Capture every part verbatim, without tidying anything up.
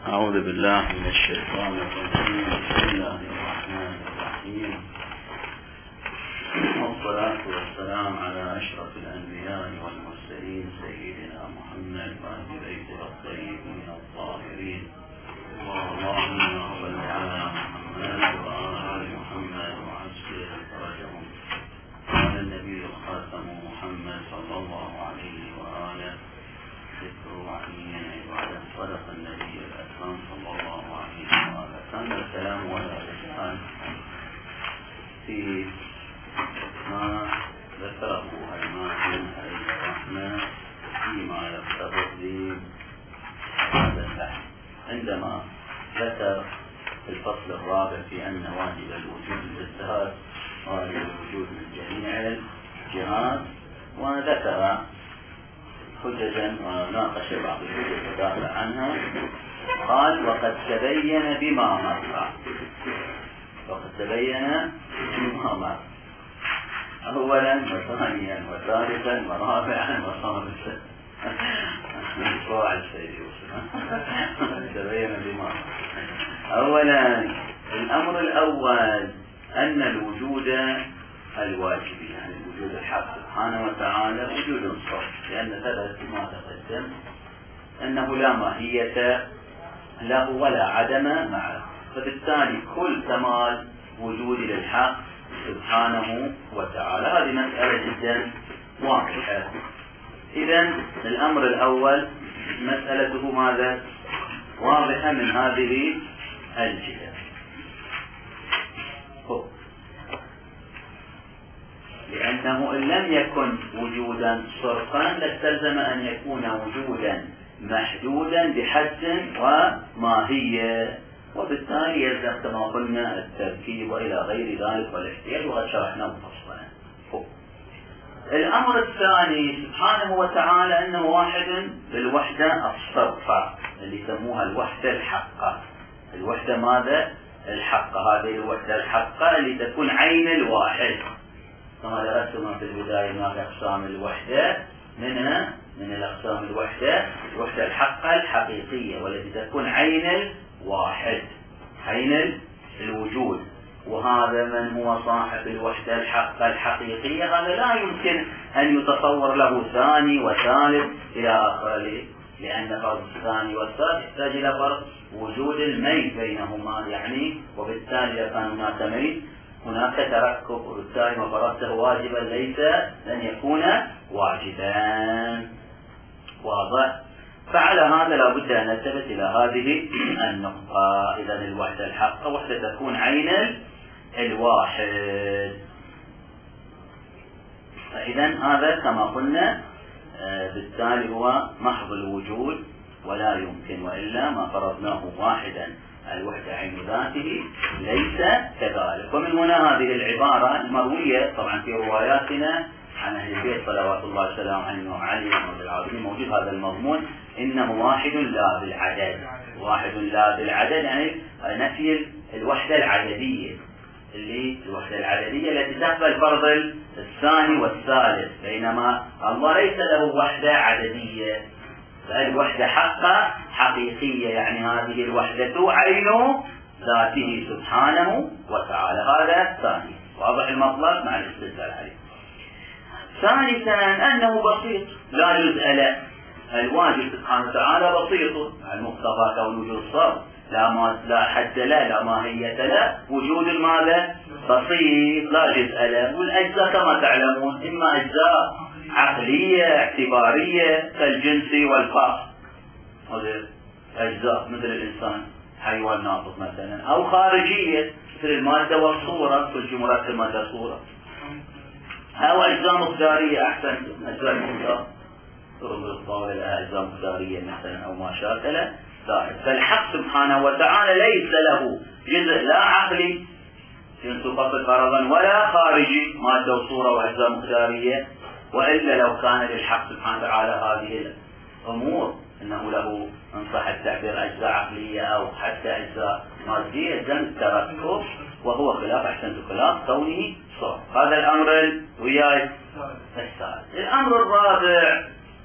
أعوذ بالله من الشيطان الرجيم. بسم الله الرحمن الرحيم، والصلاة والسلام على أشرف الأنبياء والمرسلين سيدنا محمد وآل بيته الطيبين الطاهرين. اللهم صل على محمد وآل محمد وعجل فرجهم. قال النبي الخاتم محمد صلى الله عليه وآله ذكر وعين بعد صدق النبي الأكرم صلى الله عليه وآله. كان الكلام ولا الإسلام في ما ذكره الإمام الرحمن فيما يرتبط بهذا البحث، عندما ذكر في الفصل الرابع في أن واجب الوجود الاجتهاد واجب الوجود من جميع الجهات، وذكر حججا وناقش بعض الحجج ودافع عنها. قال: وقد تبين بما مر وقد تبين بما مر أولا وثانيا وثالثا ورابعا وخامسا. فاعل سيد يوسف. تبين بما مر. أولا، الأمر الأول أن الوجود الواجبي، يعني الوجود الحق سبحانه وتعالى وجود صرف، لأن ثبت ما تقدم أنه لا ماهية له ولا عدم معه، فبالتالي كل كمال وجود للحق سبحانه وتعالى. هذه مسألة جدا واضحة. إذن الأمر الأول مسألته ماذا؟ واضحة من هذه الجهة. لأنه إن لم يكن وجودا صرفا لاستلزم أن يكون وجودا محدودا بحد وماهية، وبالتالي يلزم كما قلنا التركيب وإلى غير ذلك والاحتياج، وقد شرحناه مفصلا. الأمر الثاني سبحانه وتعالى أنه واحد بالوحدة الصرفة اللي يسموها الوحدة الحقة. الوحدة ماذا؟ الحقة. هذه الوحدة الحقة اللي تكون عين الواحد، كما درستم في البداية ما أقسام الوحدة. منها من الأقسام الوحدة الوحدة الحقة الحقيقية، والتي تكون عين الواحد، عين الوجود. وهذا من هو صاحب الوحدة الحقة الحقيقية هذا لا يمكن أن يتصور له ثاني وثالث إلى آخره، لأن فرض الثاني والثالث يحتاج إلى فرض وجود الميت بينهما، يعني وبالتالي إذا كان هناك ميت هناك تركب، وبالتالي ما فرضته واجبا ليس لن يكون واجبا. واضح؟ فعلى هذا لا بد أن نلتفت إلى هذه النقطة. إذن الوحدة الحقة وحدة تكون عين الواحد. فإذن هذا كما قلنا بالتالي هو محض الوجود ولا يمكن، وإلا ما فرضناه واحدا الوحدة عين ذاته ليس كذلك. ومن هنا هذه العبارة المروية طبعا في رواياتنا عن أهل البيت صلوات الله وسلامه عليهم وعلي وعلى العالمين موجود هذا المضمون: إنه واحد لا بالعدد. واحد لا بالعدد يعني نفي الوحدة العددية، اللي الوحدة العددية التي تقبل فرض الثاني والثالث، بينما الله ليس له وحدة عددية، بل وحدة حقة حقيقية، يعني هذه الوحدة عين ذاته سبحانه وتعالى. هذا الثاني. واضح المطلب مع الاستدلال عليه. ثالثا أنه بسيط لا جزء له. الواجب سبحانه وتعالى بسيط، المقتضى كون وجود صرف لا ما لا حد له لا ماهية له، وجود ماذا؟ بسيط لا جزء له. والأجزاء كما تعلمون إما أجزاء عقلية اعتبارية كالجنس والفرد، هذه أجزاء مثل الإنسان حيوان ناطق مثلا، أو خارجية مثل المادة والصورة، كل جملات المادة صورة، أو أجزاء مقدارية أحسن أجزاء المقدار تربط الطاولة لها أجزاء مقدارية مثلا أو ما شاكل ذلك. فالحق سبحانه وتعالى ليس له جزء لا عقلي جنس فصل فرضا ولا خارجي مادة وصورة وأجزاء مقدارية، وإلا لو كان للحق سبحانه وتعالى هذه الأمور أنه له إن صح التعبير أجزاء عقلية أو حتى أجزاء مادية ذن تركب، وهو خلاف أحسن خلاف كونه صرف. هذا الأمر وياي الثالث. الأمر الرابع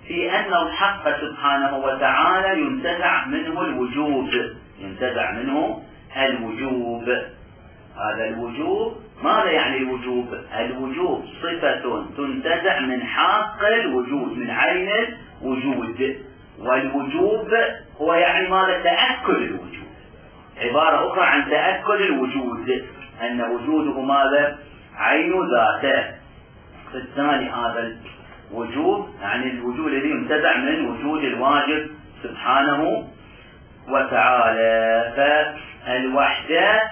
في أن الحق سبحانه وتعالى ينتزع منه الوجوب، ينتزع منه الوجوب. هذا الوجوب ماذا يعني الوجوب؟ الوجوب صفة تنتزع من حق الوجود، من عين الوجود. والوجوب هو يعني ماذا؟ تأكد الوجود، عبارة أخرى عن تأكد الوجود، أن وجوده ماذا؟ عين ذاته. بالتالي هذا الوجوب يعني الوجود الذي ينتزع من وجود الواجب سبحانه وتعالى. فالوحدة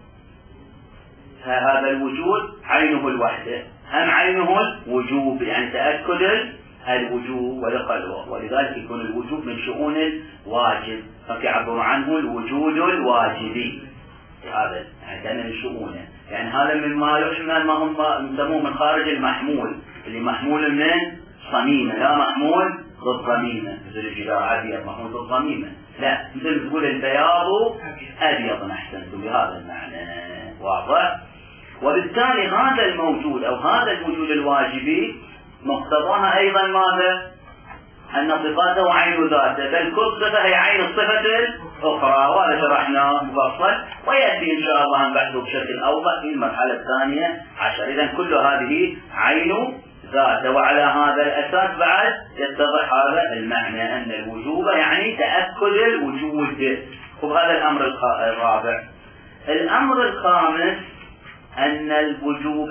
هذا الوجود عينه الوحدة، هم عينه الوجوب يعني تأكد الوجوب، ولذلك يكون الوجوب من شؤون الواجب، فيعبر عنه الوجود الواجبي. هذا يعني كان من شؤونه، يعني هذا مما يحمل ما هم يسموه من خارج المحمول، اللي محمول من صميمة، لا محمول ضد صميمة، مثل الجدار أبيض محمول ضد صميمة، لا، مثل تقول البياض أبيض. أحسنتم بهذا المعنى، واضح. وبالتالي هذا الموجود أو هذا الوجود الواجبي مقتضاها أيضا ماذا؟ أن صفاته عين ذاته، بل كل صفة هي عين الصفة الأخرى، وهذا شرحناه مفصل، ويأتي إن شاء الله نبحثه بشكل أوضح في المرحلة الثانية عشر. إذن كل هذه عين ذاته، وعلى هذا الأساس بعد يتضح هذا المعنى أن الوجوب يعني تأكد الوجود. وهذا الأمر الرابع. الأمر الخامس أن الوجوب،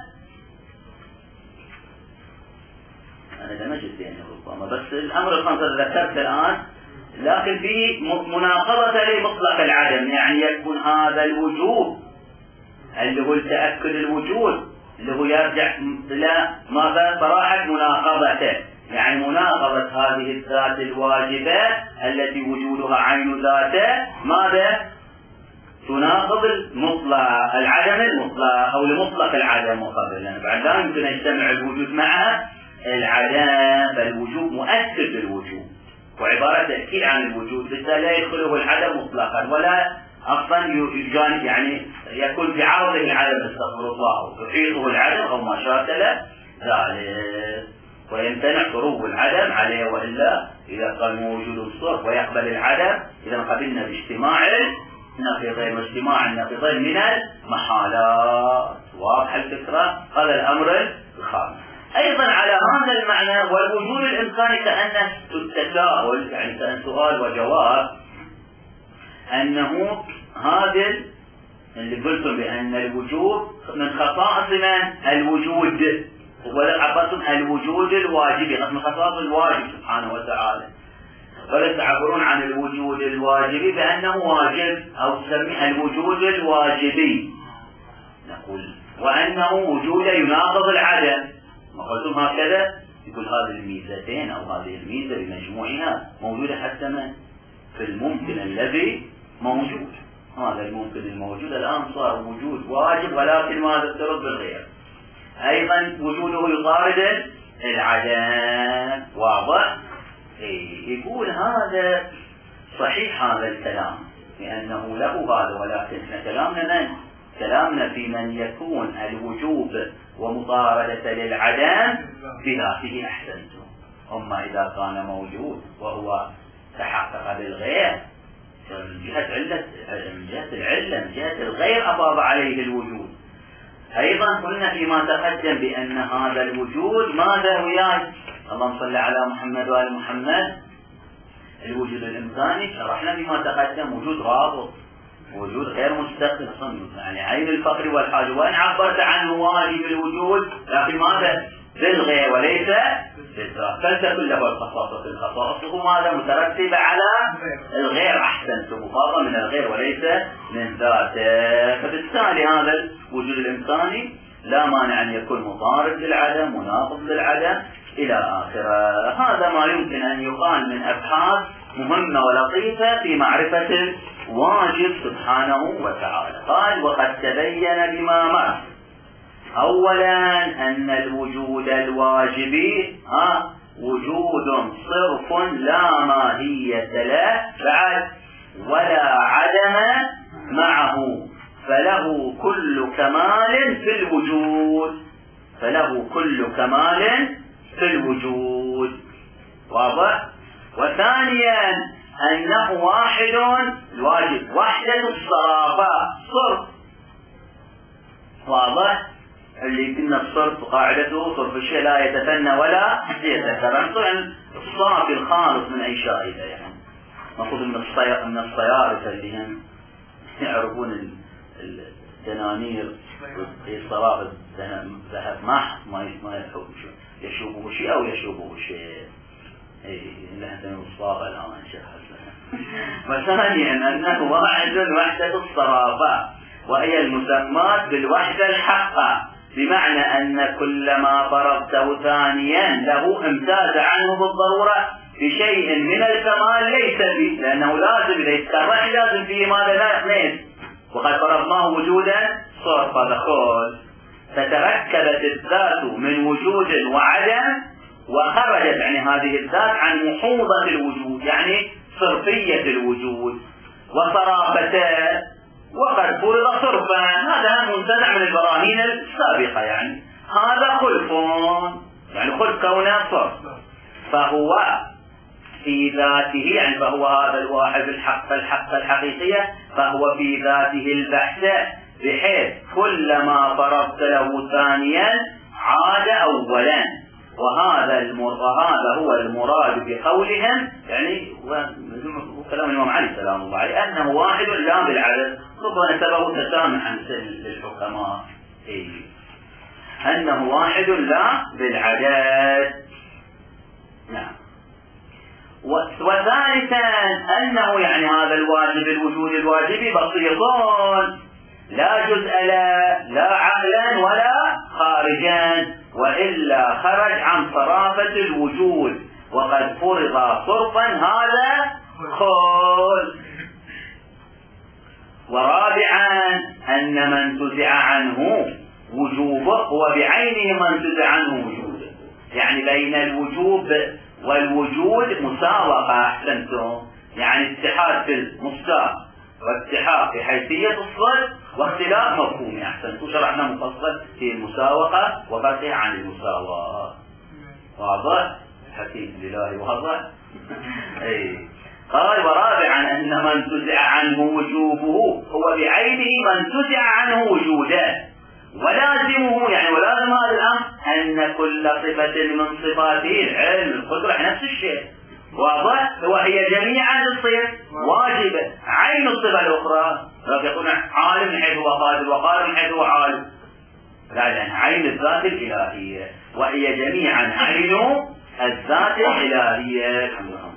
أنا دمجت يعني ربما، بس الأمر الخامس ذكرت الآن، لكن فيه مناقضة لمطلق العدم، يعني يكون هذا الوجوب اللي هو تأكد الوجود اللي هو يرجع إلى ماذا؟ صراحة مناقضته، يعني مناقضة هذه الذات الواجبة التي وجودها عين ذاته، ماذا؟ تناقض المطلق العدم المطلق أو لمطلق العدم مقابل، يعني بعد لا يمكن أن يجتمع الوجود مع العدم، فالوجود مؤثر بالوجود وعبارة تأكيد عن الوجود، بالتالي لا يدخله العدم مطلقا ولا أصلا يعني يكون في عرضه العدم، استغفر الله، يحيطه العدم أو ما شاكل ذلك، ويمتنع خروج العدم عليه، وإلا إذا قال موجود الصرف ويقبل العدم إذا قبلنا باجتماع النقيضين، واجتماع النقيضين من المحالات. واضح الفكرة؟ هذا الأمر الخامس. أيضا على هذا المعنى والوجود الإمكاني كأنه التساؤل، يعني كأن سؤال وجواب، أنه هذا اللي قلتم بأن الوجود من خصائص من؟ الوجود، ولا عبرتم الوجود الواجبي، من خصائص الواجب سبحانه وتعالى، ولا تعبرون عن الوجود الواجبي بأنه واجب أو تسميه الوجود الواجبي، نقول وأنه وجود يناقض العدم، ما قلتم هكذا؟ يقول هذه الميزتين أو هذه الميزة بمجموعها موجودة حتى من؟ في الممكن الذي موجود، هذا الممكن الموجود الآن صار وجود واجب، ولكن ماذا ترد بالغير، أيضا وجوده يطارد العدم. واضح؟ إيه، يقول هذا صحيح هذا الكلام لأنه له هذا، ولكن احنا كلامنا من؟ كلامنا في من يكون الوجوب ومطاردة للعدم بذاته. أحسنتم. أما إذا كان موجود وهو تحقق بالغير من جهة علة، من جهة العلة، من جهة الغير أفاض عليه الوجود. أيضا قلنا فيما تقدم بأن هذا الوجود ماذا وياه؟ اللهم صل على محمد وآل محمد. الوجود الإمكاني شرحنا فيما تقدم وجود رابط، وجود غير مستقل، يعني عين الفقر والحاجة، وإن عبرت عنه واجب الوجود لكن ماذا؟ بالغير وليس بالذات، فلتكن له الخصائص، الخصائص ماذا؟ مترتبة على الغير. أحسنت، مفاضة من الغير وليس من ذاته، فبالتالي هذا الوجود الإمكاني لا مانع أن يكون مطارد للعدم، مناقض للعدم إلى آخره. هذا ما يمكن أن يقال من أبحاث مهمة ولطيفة في معرفة الواجب سبحانه وتعالى. قال وقد تبين بما مر أولا أن الوجود الواجبي ها وجود صرف لا ماهية له بعد ولا عدم معه، فله كل كمال في الوجود، فله كل كمال في الوجود. واضح؟ وثانيا أنه واحد الواجب وحدة الصرافة صرف. واضح؟ اللي كنا الصرف قاعدته صرف الشيء لا يتثنى ولا يتكرر، الصافي الخالص من أي شائبة، يعني المفروض من الصيا من الصيارفة اللي هم يعرفون الدنانير الصرافة ذهب ما ما ما يشوبه شيء أو يشوبه شيء، إيه لهذا الصافة الآن شخص. وثانيا أنه واحد وحدة الصرافة، وهي المسمات بالوحدة الحقة، بمعنى أن كل ما فرضته ثانيا له امتاز عنه بالضرورة بشيء من الكمال ليس فيه، لأنه لازم إذا يتكرر لازم فيه ماذا لا اثنين، وقد فرضناه وجودا صرف هذا خول، فتركبت الذات من وجود وعدم وخرجت يعني هذه الذات عن محوضة الوجود، يعني صرفية الوجود وصرافته، وقد فرض صرفا، هذا منتزع من البراهين السابقة، يعني هذا خلف، يعني خلف كونه صرف، فهو في ذاته، يعني فهو هذا الواحد الحق الحق الحقيقية، فهو في ذاته البحثة، بحيث كلما فرضت له ثانيا عاد أولا، وهذا وهذا هو المراد بقولهم، يعني وكلام الإمام علي سلام الله عليه أنه واحد لا بالعدد، ربما نسبه تسامحا للحكماء، إيه أنه واحد لا بالعدد. نعم. وثالثا أنه يعني هذا الواجب الوجود الواجبي بسيط لا جزء لا لا عقلا ولا خارجا، وإلا خرج عن صرافة الوجود، وقد فرض صرفا هذا خول. ورابعا أن من تزع عنه وجوبه هو بعينه من تزع عنه وجوده، يعني بين الوجوب والوجود مساوقة، أحسنتم، يعني اتحاد في المستوى واتحاد في حيثية الصرف واختلاف مفهومي، أحسنتم، شرحنا مفصل في المساوقة وفرقها عن المساواة. واضح؟ حكيم لله واضح؟ أي قال ورابعا أن من تزع عنه وجوبه هو بعينه من تزع عنه وجوده، ولازمه يعني ولازم هذا الأمر أن كل صفة من صفاته العلم القدرة نفس الشيء. واضح؟ وهي جميعا الصفة واجبة، عين الصفة الأخرى يقول عالم من حيث هو قادر وقادر من حيث هو عالم، لا، لأن عين الذات الإلهية، وهي جميعا عين الذات الإلهية.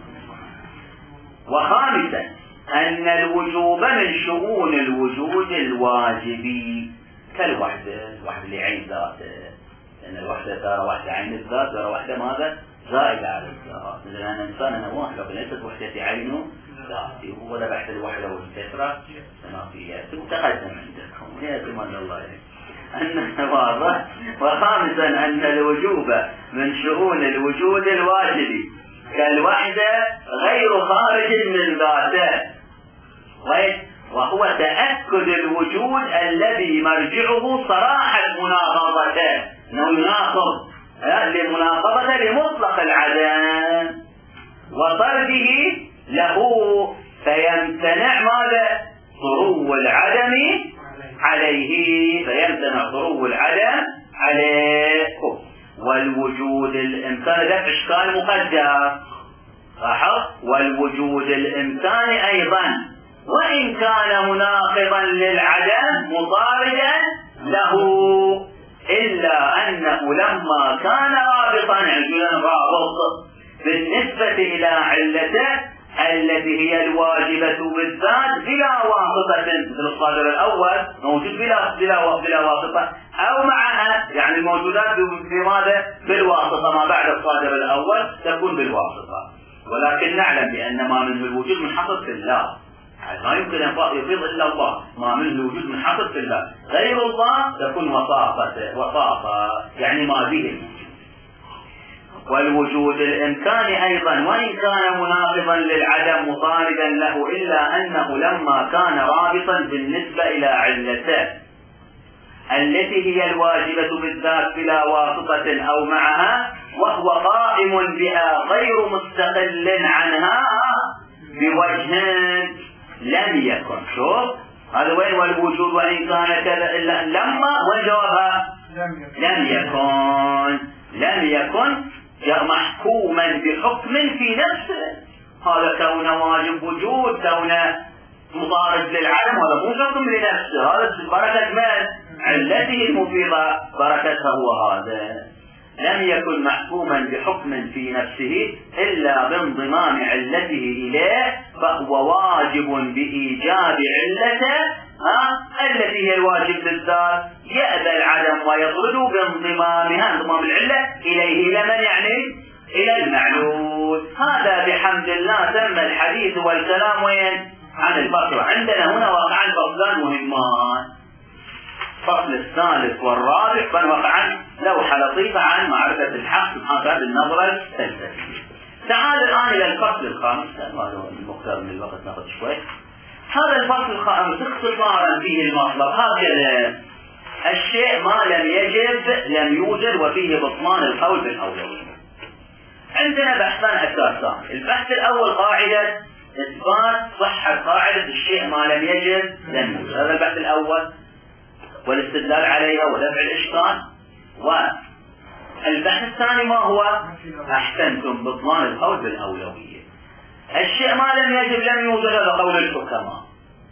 وخامسا أن الوجوب من شؤون الوجود الواجبي كالوحدة، الوحدة لعين ذاته، لأن الوحدة ترى وحدة عين الذات، ترى وحدة ماذا؟ زائدة على الذات، لأن الإنسان أنا واحد ليست وحدة عينه ذاتي، هو لا بحث الوحدة والكثرة سنافيات متقدم عندكم يا كمان الله عليك. أن واضح. وخامسا أن الوجوب من شؤون الوجود الواجبي كالوحدة غير خارج من ذاته، وهو تأكد الوجود الذي مرجعه صراحة مناقضته، أنه يناقض لمناقضة لمطلق العدم وطرده له، فيمتنع ماذا؟ ضرو العدم عليه، فيمتنع ضرو العدم عليه. والوجود الإمكاني ده إشكال مقدر، والوجود الإمكاني أيضا وإن كان مناقضا للعدم مطاردا له، إلا أنه لما كان رابطا رابط بالنسبة إلى علته التي هي الواجبة بالذات بلا واسطة، مثل الصادر الأول موجود بلا بلا بلا واسطة، أو معها يعني الموجودات بماذا؟ بالواسطة، ما بعد الصادر الأول تكون بالواسطة، ولكن نعلم بأن ما منه الوجود منحصر في الله، ما يمكن أن يفيض إلا الله، ما منه الوجود منحصر في الله، غير الله تكون وساطة وساطة يعني ما به. والوجود الإمكاني أيضا وإن كان مناقضا للعدم مطاردا له، إلا أنه لما كان رابطا بالنسبة إلى علته التي هي الواجبة بالذات بلا واسطة أو معها وهو قائم بها غير مستقل عنها بوجه لم يكن. شوف هذا وين والوجود وإن كان كذا إلا لما وجوابها لم يكن لم يكن محكوما بحكم في نفسه. هذا كون واجب وجود كون مضارب للعلم هذا مو حكم لنفسه، هذا بركة من؟ علته المفيضة بركتها هو هذا. لم يكن محكوما بحكم في نفسه إلا بانضمام علته إليه فهو واجب بإيجاب علته التي هي الواجب بالذات يأبى العدم ويطرد بانضمامها انضمام العلة إليه. إلى من يعني؟ إلى المعلول. هذا بحمد الله تم الحديث والكلام وين؟ عن الفصل. عندنا هنا وقعا فصلان مهمان، الفصل الثالث والرابع بل وقعا لوحة لطيفة عن معرفة الحق سبحانه بالنظرة الفلسفية. تعال الآن إلى الفصل الخامس، هذا المختار من الوقت ناخذ شوي. هذا الفصل الخامس اختصارا فيه المطلب هكذا: الشيء ما لم يجب لم يوجد وفيه بطلان القول بالأولوية. عندنا بحثان أساسان. البحث الأول قاعدة إثبات صحة قاعدة الشيء ما لم يجب لم يوجد، هذا البحث الأول والاستدلال عليها ودفع الإشكال. والبحث الثاني ما هو؟ أحسنتم، بطلان القول بالأولوية. الشيء ما لم يجب لم يوجد هذا قول الحكماء،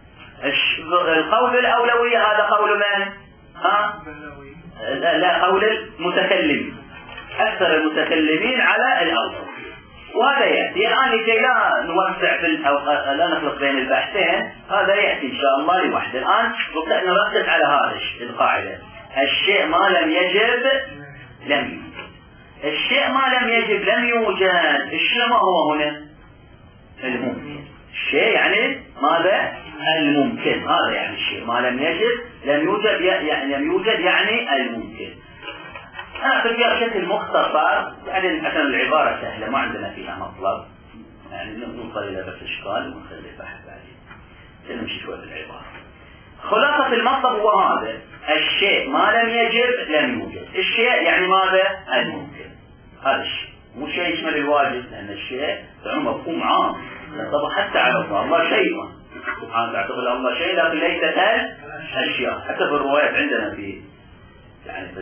القول بالأولوية هذا قول من؟ ها؟ لا, لا قول المتكلمين، أكثر المتكلمين على الأولوية. وهذا يأتي الآن لكي لا نوسع بال أو لا نخلط بين البحثين، هذا يأتي إن شاء الله لوحده. الآن نركز على هذا القاعدة: الشيء ما لم يجب لم يوجد. الشيء ما لم يجب لم يوجد. الشيء ما هو هنا؟ الممكن. الشيء يعني ماذا؟ الممكن. هذا يعني الشيء ما لم يجب لم يوجد يعني لم يوجد يعني الممكن. أنا أعطي فيها بشكل مختصر يعني عشان العبارة سهلة ما عندنا فيها مطلب، يعني نوصل إلى بس إشكال ونخلي البحث بعدين نمشي شوي بالعبارة. خلاصة المطلب هو هذا: الشيء ما لم يجب لم يوجد. الشيء يعني ماذا؟ الممكن. هذا الشيء مو شيء يشمل الواجب، لأن الشيء يعني مفهوم عام ينطبق حتى على الله. الله شيء سبحانه تعتقد الله شيء لكن ليست الأشياء. حتى في الروايات عندنا في يعني في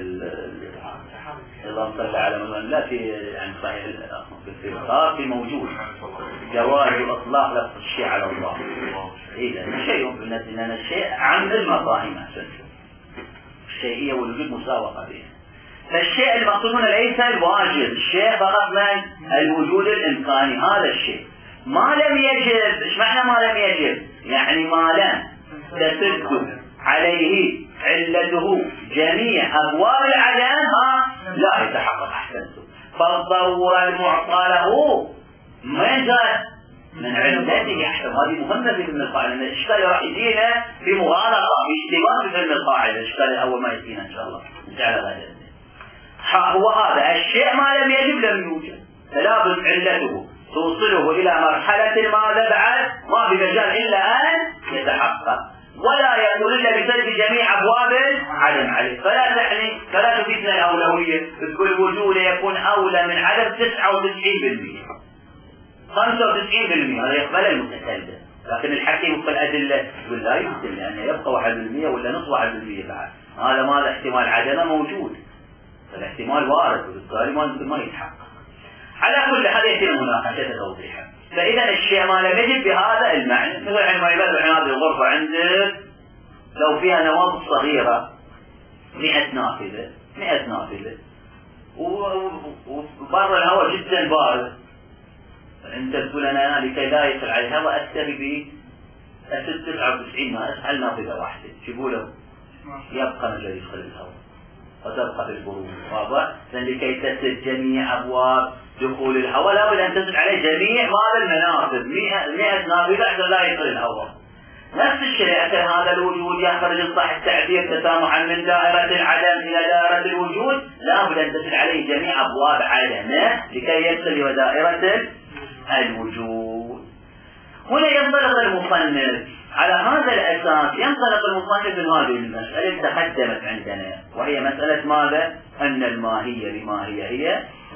اللهم صل على من لا في يعني صحيح في الخاص في موجود جواز اطلاق لفظ الشيء على الله. اذا شيء بالنسبه لنا الشيء عن المفاهيم احسن الشيئيه والوجود مساوقه بها. فالشيء المقصود هنا ليس الواجب، الشيء فقط من الوجود الامكاني. هذا الشيء ما لم يجب. ايش معنى ما لم يجب؟ يعني ما لم تسد عليه علته جميع أبواب العدم لا يتحقق. أحسنتم. فالضرورة المعطى له من جاء من علته. أحسن. هذه مهمة في فهم القاعدة، لأن الإشكال راح يجينا في مغالطة في اشتباه في فهم القاعدة. الإشكال الأول ما يجينا إن شاء الله نجعل هذا هو هذا: الشيء ما لم يجب لم يوجد، فلا بد علته توصله إلى مرحلة ماذا بعد ما بمجال إلا أن يتحقق، ولا يكون إلا بسد جميع أبواب العدم عليه. فلا تعني فلا تفيدنا الأولوية، تقول وجوده يكون أولى من عدم تسعة وتسعين بالمئة خمسة وتسعين بالمئة، هذا يقبل المتكلم. لكن الحكيم في الأدلة يقول لا يمكن، لأنه يبقى واحد بالمئة ولا نصف واحد بالمئة بعد. هذا ماذا؟ احتمال عدمه موجود، فالاحتمال وارد وبالتالي ما يتحقق. على كل حال يتم مناقشة توضيحها. فإذا الشيء ما لم يجب بهذا المعنى، مثل عندما يبدو الحين هذه الغرفة عندك لو فيها نوافذ صغيرة مئة نافذة مئة نافذة وبر الهواء جدا بارد، أنت تقول أنا لكي لا يدخل على الهواء أكتفي بأسد تسعة وتسعين ما أسهل نافذة واحدة، شو له يبقى مجال يدخل الهواء وتبقى في البرود. واضح؟ لكي تسد جميع أبواب دخول الهواء لابد أن تسد عليه جميع ماذا المنافذ مئة نافذة حتى لا يدخل الهواء. نفس الشيء عشان هذا الوجود يخرج صح التعبير تسامحا من دائرة العدم إلى دائرة الوجود، لابد أن تسد عليه جميع أبواب عدمه لكي يدخل إلى دائرة الوجود. هنا ينطلق المصنف على هذا الأساس، ينطلق المصنف من هذه المسألة تقدمت عندنا، وهي مسألة ماذا؟ أن الماهية بما هي هي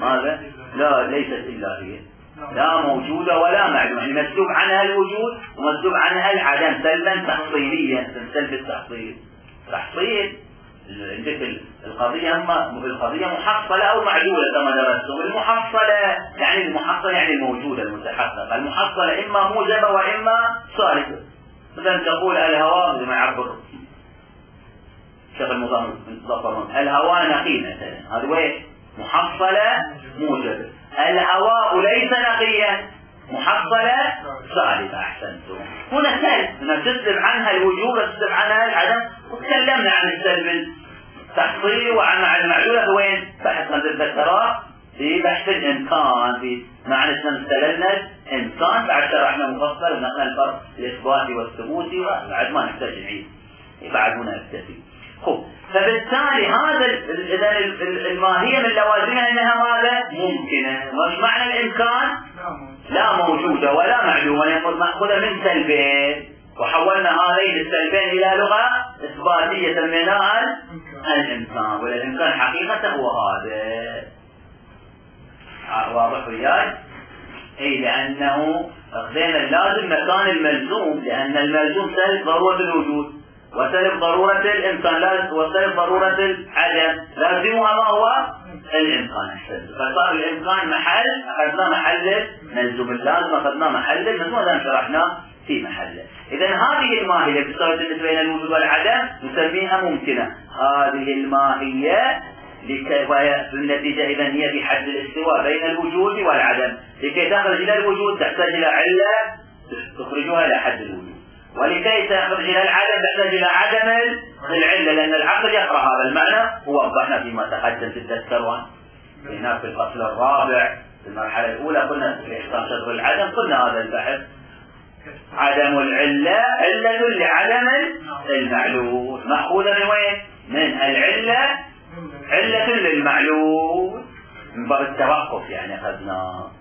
ماذا؟ لا ليست إلا هي، لا موجودة ولا معدومة، يعني مسلوب عنها الوجود ومسلوب عنها العدم سلبا تحصيليا. سلب التحصيل تحصيل عندك القضية اما القضية محصلة او معدولة كما درستم. المحصلة يعني المحصلة يعني الموجودة المتحققة. المحصلة اما موجبة واما صالحة. مثلا تقول الهواء زي ما يعبر شغل مضافر الهواء نقي مثلا، هذا وين محصلة موجبة. الهواء ليس نقيا محصلة صالحة. احسنتم. هنا سلب، هنا تسلب عنها الوجود وتسلب عنها العدم. وتكلمنا عن السلب التحصيلي وعن المعلولة وين؟ بحث من الذكرات في بحث الامكان، في معنى استدللنا الامكان بعد شرحنا مفصل ونقلنا الفرق الاثباتي والثبوتي وبعد ما نحتاج نعيد بعد هنا نكتفي. خب فبالتالي هذا اذا الماهية من لوازمها انها ماذا؟ ممكنة. وش معنى الامكان؟ لا موجودة ولا معلومة، يقول مأخوذة من سلبين وحولنا هذين السلبين الى لغة اثباتية سميناها الامكان. والامكان حقيقة هو هذا. واضح وياي؟ اي لانه اخذنا اللازم مكان الملزوم، لان الملزوم سلب ضرورة الوجود وسلب ضرورة الامكان وسلب ضرورة العدم، لازمها ما هو الامكان. فصار الامكان محل اخذنا محل ملزوم، اللازم اخذنا محل الملزوم، هذا شرحناه في محله. اذا هذه الماهية بتساوي بين الوجود والعدم نسميها ممكنة. هذه الماهية وهي في النتيجة إذا هي بحد الاستواء بين الوجود والعدم. لكي تخرج إلى الوجود تحتاج إلى علة تخرجها إلى حد الوجود، ولكي تخرج إلى العدم تحتاج إلى عدم العلة، لأن العقل يقرأ هذا المعنى. ووضحنا فيما تقدم تتذكرون هنا في الفصل الرابع في المرحلة الأولى قلنا في إحصاء شطر العدم قلنا هذا البحث عدم العلة علة لعدم المعلول، مأخوذة من وين؟ من العلة علة للمعلول من باب التوقف يعني أخذناه.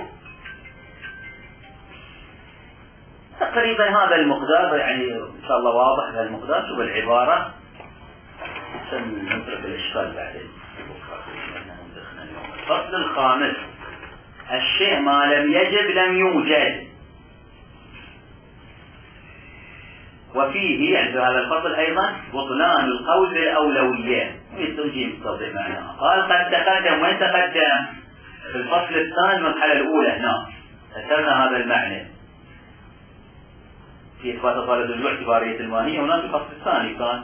تقريبا هذا المقدار يعني إن شاء الله واضح هذا المقدار. شوف العبارة عشان نترك الإشكال بعدين. الفصل الخامس الشيء ما لم يجب لم يوجد. وفيه يعني في هذا الفصل أيضا بطلان القول بالأولوية ويستوجب توضيح معناه. قال قد تقدم. وين تقدم؟ في الفصل الثاني المرحلة الأولى هنا ذكرنا هذا المعنى في إثبات طالب الرجوع اعتبارية الماهية. هنا في الفصل الثاني كان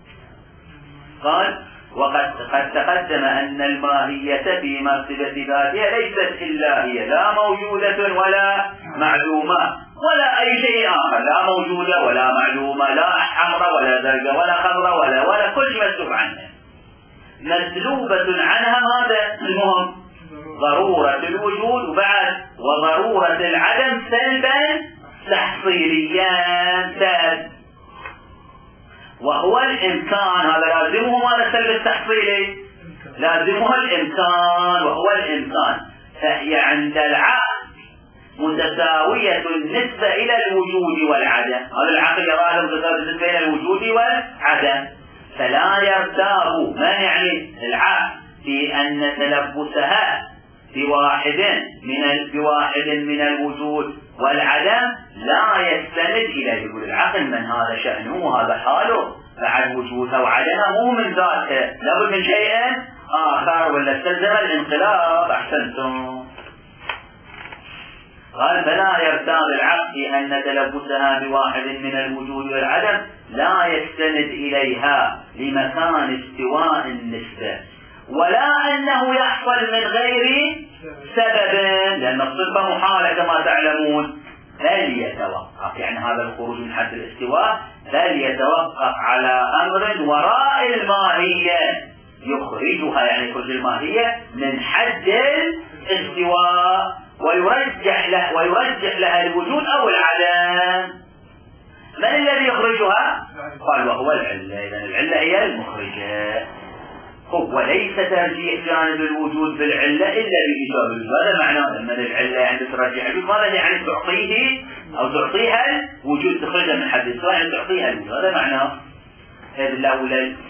قال وقد قد تقدم أن الماهية في مرتبة ذاتها ليست إلا هي، لا موجودة ولا معلومة ولا أي شيء آخر، لا موجودة ولا معلومة، لا حمراء ولا زرقاء ولا خضراء ولا ولا كل شيء مسلوب عنها. مسلوبة عنها ماذا؟ المهم ضرورة الوجود وبعد وضرورة العدم سلبا تحصيليا سلب، وهو الإمكان. هذا لازمه ماذا السلب التحصيلي؟ لازمه الإمكان وهو الإمكان. فهي عند العقل متساوية النسبة إلى الوجود والعدم. هذا العقل يرى متساوية النسبة إلى الوجود والعدم، فلا يرتاب ما يعني العقل في أن تلبسها بواحد من بواحد من الوجود والعدم لا يستند إليه. يقول العقل من هذا شأنه وهذا حاله بعد وجودها وعدمها مو من ذاته، لابد من شيء آخر ولا استلزم الانقلاب. أحسنتم. قال فلا يرتاب العقل في أن تلبسها بواحد من الوجود والعدم لا يستند إليها لمكان استواء النسبة، ولا أنه يحصل من غير سبب، لأن الصفة محالة كما تعلمون. بل يتوقف يعني هذا الخروج من حد الاستواء بل يتوقف على أمر وراء الماهية يخرجها، يعني يخرج الماهية من حد الاستواء ويرجح له ويرجح لها الوجود أو العدم. من الذي يخرجها؟ قال وهو العلة. إذن العلة هي المخرجة. هو ليس ترجيح جانب الوجود بالعلة إلا بإيجاب الوجود. هذا معناه أن العلة يعني ترجح الوجود. ماذا يعني تعطيه أو تعطيها الوجود، تخرجها من حد السواء يعني تعطيها الوجود. هذا معناه. هذا الأول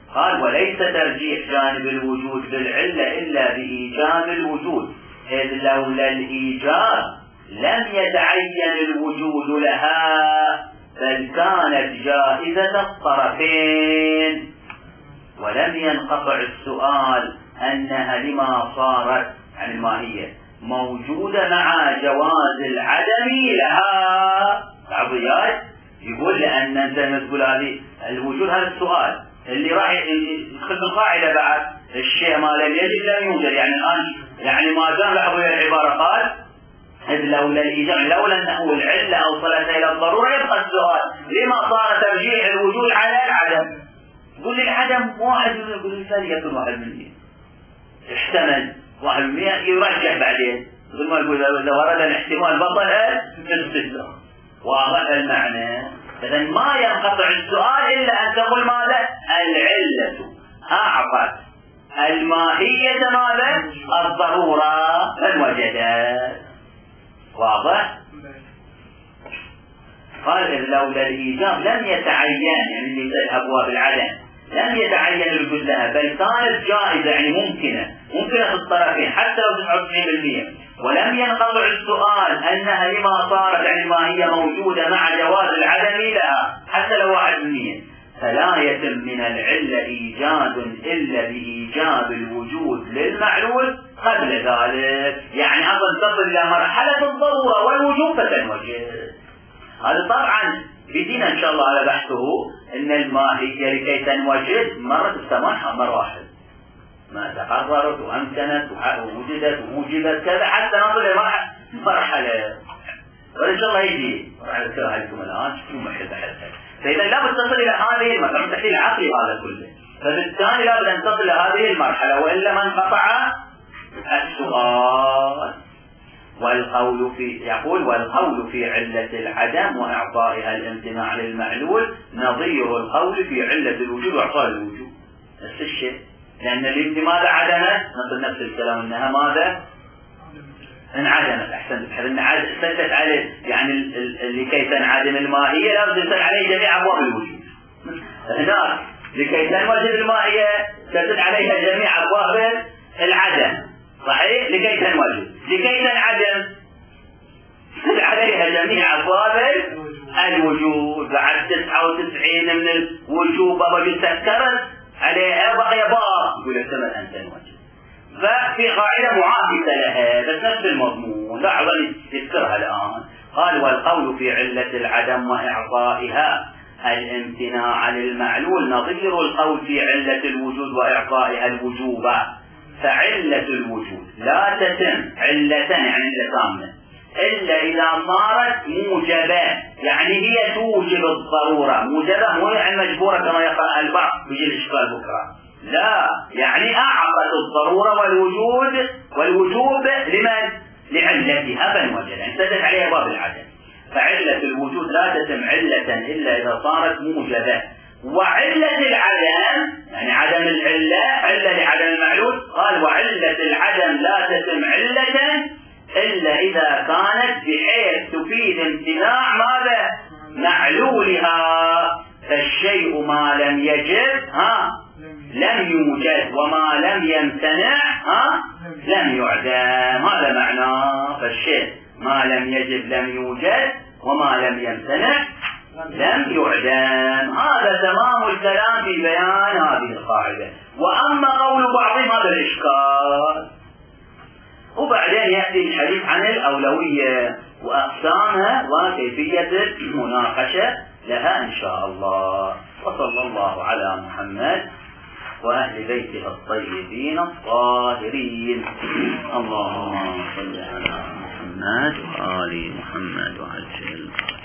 قال وليس ترجيح جانب الوجود بالعلة إلا بإيجاب الوجود، إذ لولا الإيجاب لم يتعين الوجود لها، بل كانت جائزة الطرفين، ولم ينقطع السؤال أنها لما صارت عن الماهية موجودة مع جواز العدم لها. بعضيات يقول لأن أنت تقول هذه الوجود، هذا السؤال اللي راح يدخل القاعدة بعد الشيء ما لم يجد لم يوجد، يعني الآن يعني ما دام بعضيات العبارة قال إذ لولا الإيجاب لولا أنه العلة أوصلت إلى الضرورة، يبقى السؤال لما صار ترجيح الوجود على العدم؟ يقول لي العدم واحد، يقول لي فليكن واحد بالمئة، احتمل واحد بالمئة يرجح بعدين، مثل ما يقول إذا ورد الاحتمال بطل الاستثناء. واضح المعنى؟ إذا ما ينقطع السؤال إلا أن تقول ماذا؟ العلة أعطت الماهية ماذا؟ الضرورة فانوجدت. واضح؟ قال إذ لولا الإيجاب لم يتعين، يعني اللي في أبواب العدم لم يتعين الوجود لها، بل كانت جائزة يعني ممكنة ممكنة في الطرفين حتى لو تسعة وتسعين بالمئة، ولم ينقطع السؤال أنها لما صارت يعني ما هي موجودة مع جواز العدم لها حتى لو واحد بالمئة، فلا يتم من العلة إيجاد إلا بإيجاب الوجود للمعلول قبل ذلك، يعني أصلا تصل إلى مرحلة الضرورة والوجوب فتنوجد. هذا طبعا بدينا إن شاء الله على بحثه إن الماهية لكي تنوجد مرت السماحة مرة واحدة، ما تقررت وأمكنت ووجدت ووجبت كذا حتى نصل إلى مرحلة، وإن شاء الله يجي على سؤال لكم الآن شو محل بحثها. فإذا لابد تصل إلى هذه المرحلة، مستحيل عقلي هذا كله، فبالتالي لابد أن تصل إلى هذه المرحلة وإلا ما انقطع السؤال. والقول في يقول والقول في علة العدم وإعطائها الامتناع للمعلول نظير القول في علة الوجود وإعطاء الوجود، نفس الشيء، لأن لماذا عدمت؟ نقول نفس الكلام أنها ماذا؟ انعدمت. أحسنت، بحيث سدت عليه، يعني لكي تنعدم الماهية لابد تسد عليه جميع أبواب الوجود. هناك لكي تنوجد الماهية سدت عليها جميع أبواب العدم، صحيح؟ لكي تنوجد، لكي تنعدم سد عليها جميع أبواب الوجود. بعد تسعة وتسعين من الوجوب وجود سكرت عليها بقي بار، يقول احتمل أن تنوجد. ففي قاعدة معاكسة لها بس نفس المضمون، لا أعظم يذكرها الآن. قال والقول في علة العدم وإعطائها الامتناع للمعلول نظير القول في علة الوجود وإعطائها الوجوب. فعلة الوجود لا تتم علة يعني تامة إلا إذا صارت موجبة، يعني هي توجب الضرورة، موجبة مو يعني مجبورة كما يقرأ البعض يجي الإشكال بكرة، لا، يعني أعطت الضرورة والوجود والوجوب لمن؟ لعلتها فانوجد، يعني سدت عليها باب العدم. فعلة الوجود لا تتم علة إلا إذا صارت موجبة. وعلة العدم يعني عدم العلة، علة لعدم المعلول، قال وعلة العدم لا تتم علة إلا إذا كانت بحيث تفيد امتناع ماذا؟ معلولها. فالشيء ما لم يجب ها لم يوجد، وما لم يمتنع ها لم يعدم. هذا معناه فالشيء ما لم يجب لم يوجد، وما لم يمتنع لم يعدم. هذا تمام الكلام في بيان هذه القاعدة. وأما قول بعضهم هذا الإشكال، وبعدين يأتي الحديث عن الأولوية وأقسامها وكيفية المناقشة لها إن شاء الله. وصلى الله على محمد وأهل بيته الطيبين الطاهرين. اللهم صل على محمد وآل محمد وعجل